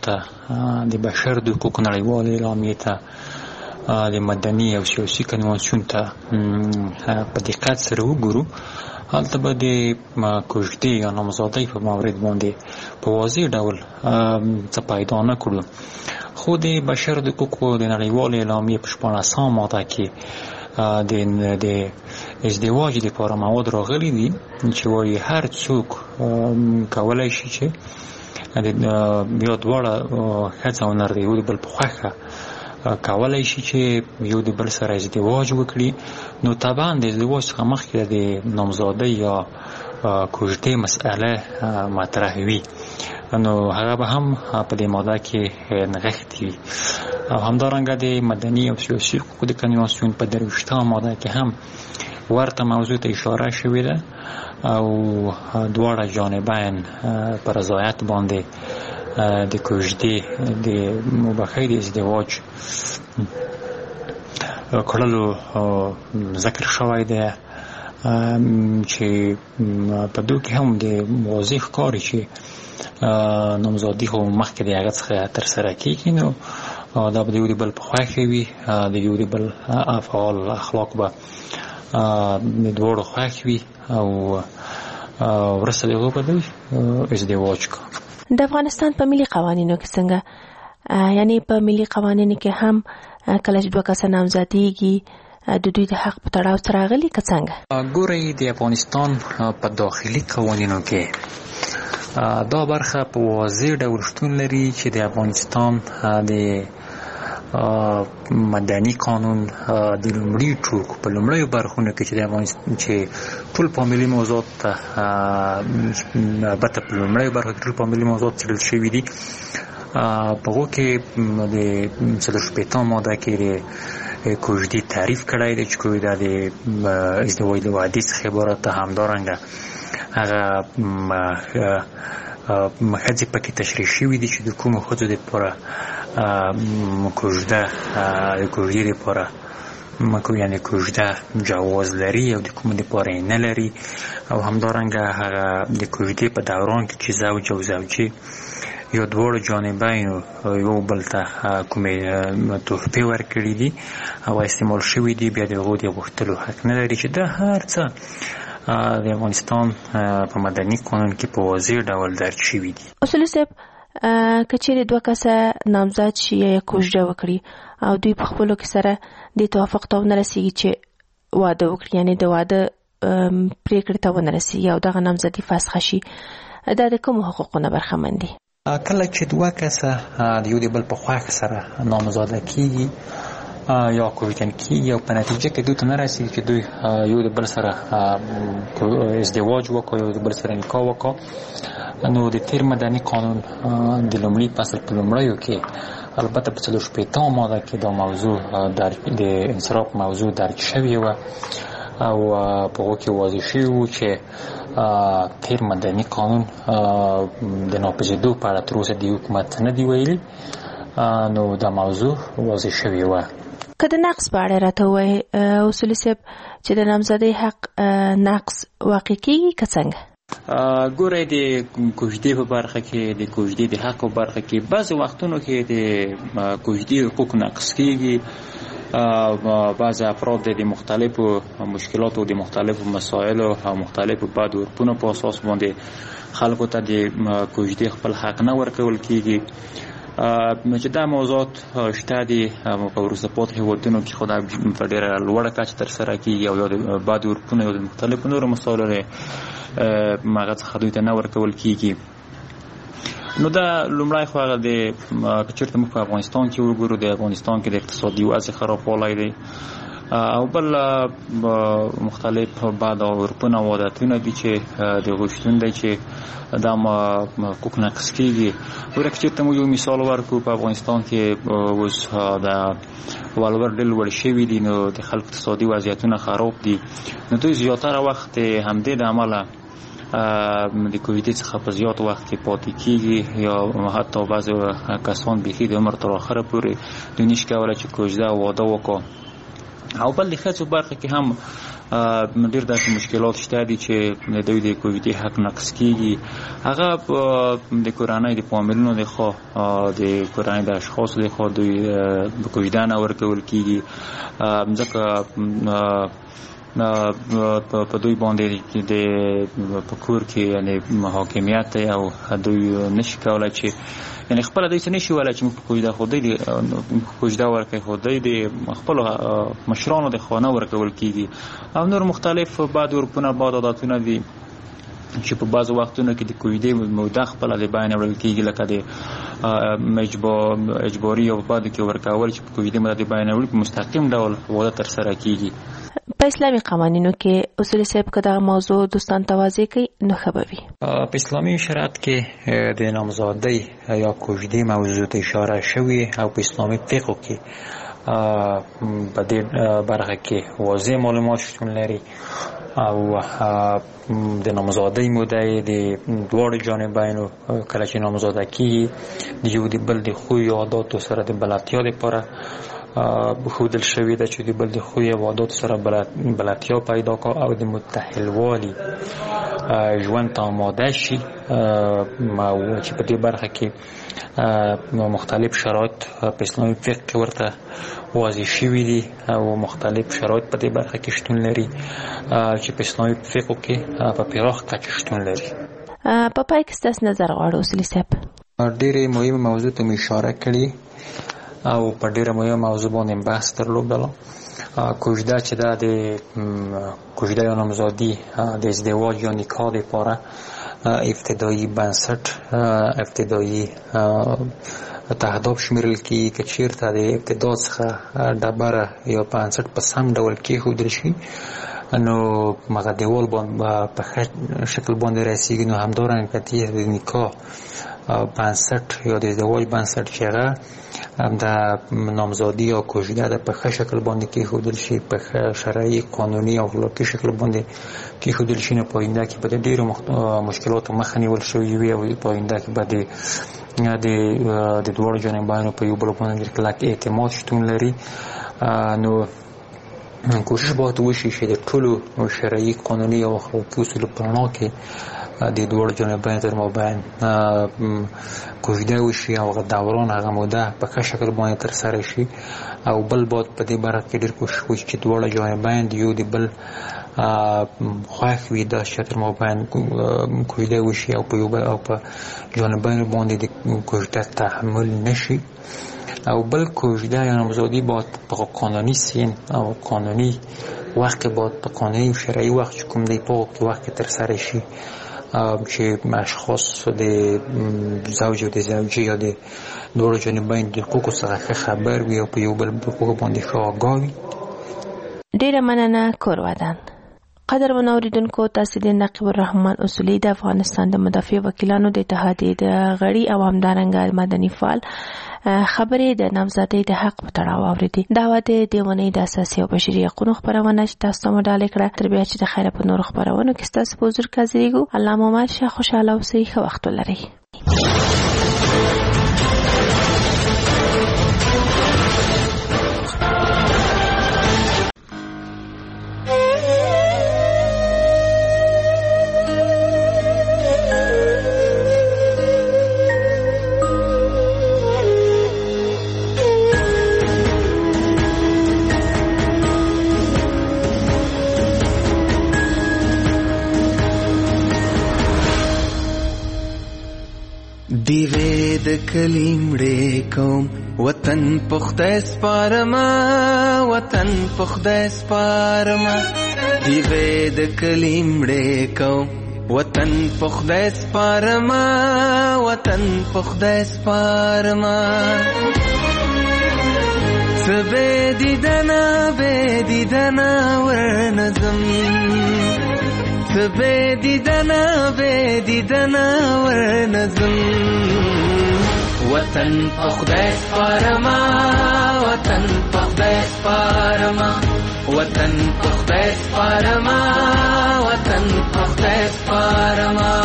ته د بشر د حقوقو نړیوالې اعلامیې ته د مدني او سیاسي کنوانسیون ته په دقت سره وګورو، هلته به د کوژدې یا نامزادۍ په مورد باندې په واضح ډول څه پیدا نه کړو. خو د بشر د حقوقو د نړیوالې اعلامیې په 14 ماده کې د ازدواج لپاره مواد راغلي دي چې وایي هر څوک کولی شي چې یا دواړه ښځه او نر د یو د بل په خوښه کولی شي چې یو د بل سره ازدواج وکړي. نو طبعا د ازدواج څخه مخکې د نامزادۍ یا کوژدې مسئله مطرح وي، نو هغه به هم په دې ماده کې نغښتې وي. او همدارنګه د مدني او سیاسي حقوقو د کنوانسیون په 23 ماده کې هم ورته موضوع ته اشاره شوې ده او دواړه جانبین په رضایت باندې د کوژدې د مباحثې د ازدواج کړلو ذکر شوی دی، چې په دوی کې هم د واضح ښکاري چې نامزادي خو مخکې د هغه څخه ترسره کېږي، نو دا به د یو د بل په خوښه وي، د یو د بل افعال اخلاق به د دواړو خوښ وي او وروسته د هغو به دوی ازدواج کوي. د افغانستان په ملي قوانینو کې څنګه، یعنی په ملي قوانینو کې هم کله چې دوه کسه نامزادېږي د دوی د حق په تړاو څه راغلي که څنګه؟ ګورئ، د افغانستان په داخلي قوانینو کې دا برخه په واضح ډول شتون لري چې د افغانستان د مدني قانون د لومړي ټوکو په لومړیو برخونو کې چې د افغانستان چې ټول فامیلي موضوعات ته البته په لومړیو برخو کې ټول فامیلي موضوعات څېړل شوي دي، په هغو کې د 40 ماده کې د کوژدې تعریف کړی دی چې دا د ازدواج د وعدې څخه عبارت ده. همدارنګه هغه ښځې پکې تشریح شوي دي چې د کومو ښځو دپاره کوژدې دپاره یعنې کوژده جواز لري او د کومو دپاره یې نه لري، او همدارنګه هغه د کوژدې په دوران کې چې زوج او زوجې یا دواړو جانبینو یو بل ته کومې تحفې ورکړي دي او استعمال شوي دي، بیا د هغو د غوښتلو حق نه لري، چې دا هر څه د افغانستان په مدني قانون کې په واضح ډول درج شوي دي. اصولي صاحب، که چیرې دوه کسه نامزاد شي یا کوژده وکړي او دوی په خپلو کې سره د توافق ته ونه رسېږي چې واده وکړي، یعنې د واده پرېکړې ته ونه رسېږي او دغه نامزدي فسخه شي، دا د کومو حقوقو نه برخمن دي؟ کله چې دوه کسه د یو د بل په خوښه سره نامزاده کېږي یا کوژدن کېږي او په نتیجه کې دوی ته نه رسېږي چې دوی یو د بل سره ازدواج وکړي، یو د بل سره نکاح وکړي، نو د تیر مدني قانون د لومړي فصل په لومړیو کې البته په 40 ماده کې دا موضوع د انصراف موضوع درج شوې وه او په هغو کې واضح شوي وو چې تیر مدني قانون د ناپېژېدو په اړه تر اوسه د حکومت نه دي ویلي، نو دا موضوع واضح شوې وه. که د نقص په اړه راته ووایې اصولي صاحب چې د نامزادۍ حق نقص واقع کېږي که څنګه؟ ګورئ، د کوژدې په برخه کې د کوژدې د حق په برخه کې بعضې وختونو کې د کوژدې حقوق نقص کېږي. بعض افراد د مختلفو مشکلاتو د مختلفو مسایلو او مختلفو بد عرفونو په اساس باندې خلکو ته د کوژدې خپل حق نه ورکول کېږي، چې دا موضوعات شته دي په وروسته پاتې هېوادونو کې، خو دا په ډېره لوړه کچه ترسره کېږي او یا د بد عرفونو یا د مختلفو نورو مسایلو هغه څخه دوی ته نه ورکول کېږي. نو دا لومړی خو هغه د که چېرته موږ په افغانستان کې وګورو، د افغانستان کې د اقتصادي وضع خرابوالی دی او بل مختلف بد عرفونه او عادتونه دي چې د هغوی شتون دی چې دا حقوق نقص کېږي. ګوره که چېرته موږ یو مثال ورکړو، په افغانستان کې اوس د ولور ډېر لوړ شوي دي، نو د خلکو اقتصادي وضعیتونه خراب دي، نو دوی زیاتره وخت همدې د عمله د کوژدې څخه په زیات وخت کې پاتې کېږي، یا حتی بعضې کسان بیخي د عمر تر آخره پورې دوی نشي کولی چې کوژده او واده وکړي او بل د ښځو برخه کې هم ډېر داسې مشکلات شته دي چې د دوی د کوژدې حق نقض کېږي. هغه د کورنۍ د فامیلونو د خوا د کورنۍ د اشخاصو د خوا دوی کوژده نه ورکول کېږي، ځکه په دوی باندې د په کور کې یعنې حاکمیت دی او دوی نشي کولی چې یعنې خپله دوی څه نشي ویلی چې موږ په کوژده خو دوی کوژده ورکوي، خو دوی د خپلو مشرانو د خوا نه ورکول کېږي. او نور مختلف بعض عرفونه بعض عادتونه دي چې په بعضو وختونو کې د کوژدې موده خپله د بیان وړل کېږي، لکه د اجباري او بعدو کې ورکول چې په کوژدې موده د بیان وړل په مستقیم ډول واده ترسره کېږي. په اسلامي قوانینو کې اصول صاحب که دغه موضوع دوستان ته واضح کوي نو ښه به وي. په اسلامي شریعت کې د نامزادۍ یا کوژدې موضوع ته اشاره شوې او په اسلامي فقه کې په دې برخه کې واضح معلومات شتون لري او د نامزادۍ موده د دواړو جانبینو کله چې نامزاده کېږي د یو د بل د خوی او عاداتو سره د بلدتیا دپاره ښودل شوې ده چې د بل د خوی او عاداتو سره بلدتیا پیدا کړه او د متحلوالي ژوند ته آماده شي، چې په دې برخه کې مختلف شرایط په اسلامي فقه کې ورته واضح شوي دي او مختلف شرایط په دې برخه کې شتون لري چې په اسلامي فقه کې په پراخ کچه شتون لري. په پای کې ستاسو نظر غواړو اصولي صاحب. ډېرې مهمه موضوع ته مې اشاره کړې او په ډېره مهمه موضوع باندې بحث درلودلو. کوژده چې ده د کوژده یا نامزادي د ازدواج یا نکاح دپاره ابتدایي بنسټ ابتدایي تهداب شمیرل کېږي که چېرته د ابتدا څخه ډبره یا بنسټ په سم ډول کېښودل شي نو هغه دیوال په ښه شکل باندې رسېږي. نو همدارنګه د نکاح بنسټ یا د ازدواج بنسټ چې هغه د نامزادي یا کوژده ده په ښه شکل باندې کېښودل شي، په ښه شرعي قانوني او اخلاقي شکل باندې کېښودل شي، نو په آینده کې به د ډېرو مشکلاتو مخه نیول شوې وي او په آینده کې به د دواړو جانبینو په یو بل باندې ډېر کلک اعتماد شتون لري. نو کوشش باید وشي چې د ټولو شرعي قانوني او اخلاقي اصولو په رڼا کې د دواړو جانبینو تر مابین کوژده وشي او هغه دوران هغه موده په ښه شکل باندې ترسره شي. او بل باید په دې برخه کې ډېر کوشش وشي چې دواړه جانبین د یو د بل خوښ وي، دا چې تر مابین کوژده وشي او په یو بل او په جانبینو باندې د کوژده تحمل نشي. او بل کوژده یا نامزادي باید په قانوني سین او قانوني وخت کې باید په قانوني او شرعي وخت چې کوم دی په وخت کې ترسره شي چې اشخاص د زوج او د زوجې یا د دواړو جانبین د حقوقو څخه ښه خبر وي او په یو بل حقوقو باندې ښه آګاه وي. ډېره مننه کور ودان. قدرمن اوریدونکو، تاسو د نقیب الرحمن اصولي د افغانستان د مدافع وکیلانو د اتحادیې د غړي او همدارنګه مدني فعال خبرې د نامزادۍ د حق په تړاو اورېدې. دا وه د دې اونۍ د اساسي او بشري حقونو خپرونه چې تاسو ته مو ډالۍ کړه. تر بیا چې د خیره په نورو خپرونو کې ستاسو په حضور کې حاضرېږو. الله مو مل شه، خوشحاله اوسئ، ښه وخت ولرئ. دیوے د کلیمړې کوم وطن پخته سپارما، وطن پخته سپارما. دیوے د کلیمړې کوم وطن پخته سپارما، وطن پخته سپارما. سبه دیدنا ورنظم، بدیدنا ورنظم. وطن پخته سپارما، وطن پخته سپارما، وطن پخته سپارما، وطن پخته سپارما.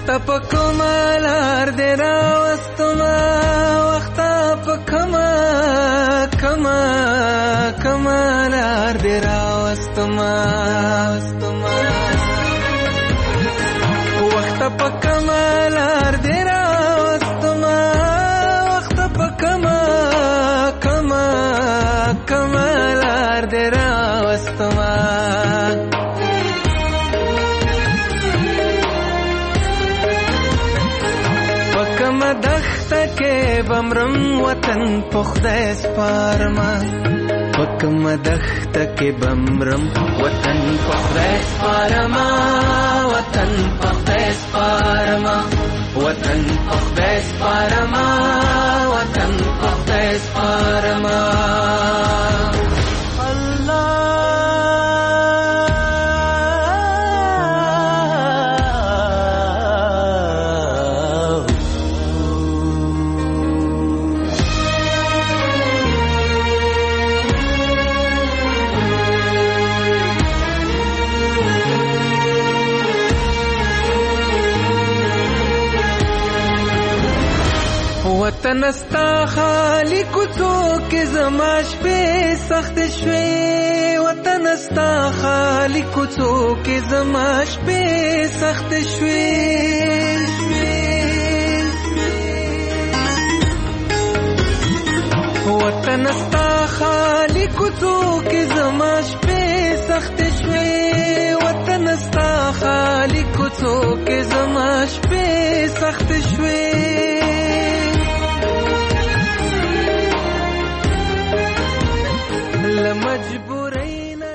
وخت په کمالار دې راوستما وخت په کمالار دې راوستما وخت په کمالار دې راوستما وخت په کمالار دې راوستما دخته کې بمرم وطن په خدای سپارما پکم دخته کې بمرم وطن په خدای سپارما وطن په خدای سپارما وطن په خدای سپارما وطن په خدای سپارما وطن استا خالی کوڅو کې زما شپې سخت شوې وطن استا خالی کوڅو کې زما شپې سخت شوې وطن استا خالی کوڅو کې زما شپې سخت شوې وطن استا خالی کوڅو کې زما شپې سخت شوې